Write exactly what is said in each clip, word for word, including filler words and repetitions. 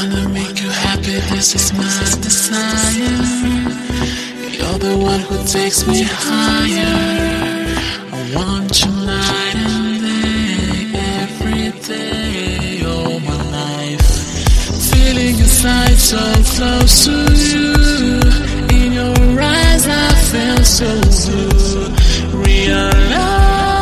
wanna make you happy, this is my desire. You're the one who takes me higher. I want you night and day, every day, all my life. Feeling inside so close to you. In your eyes I feel so blue. Realize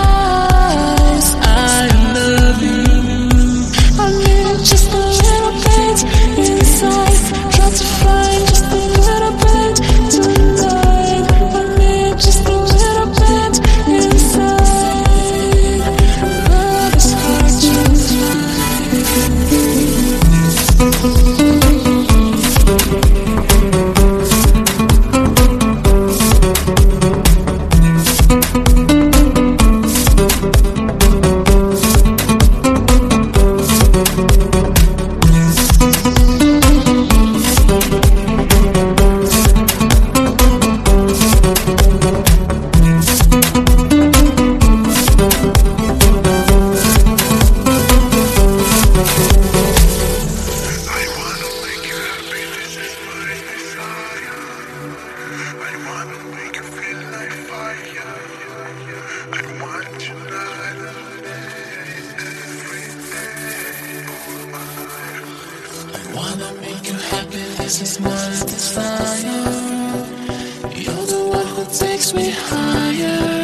wanna make you happy, this is my desire. You're the one who takes me higher.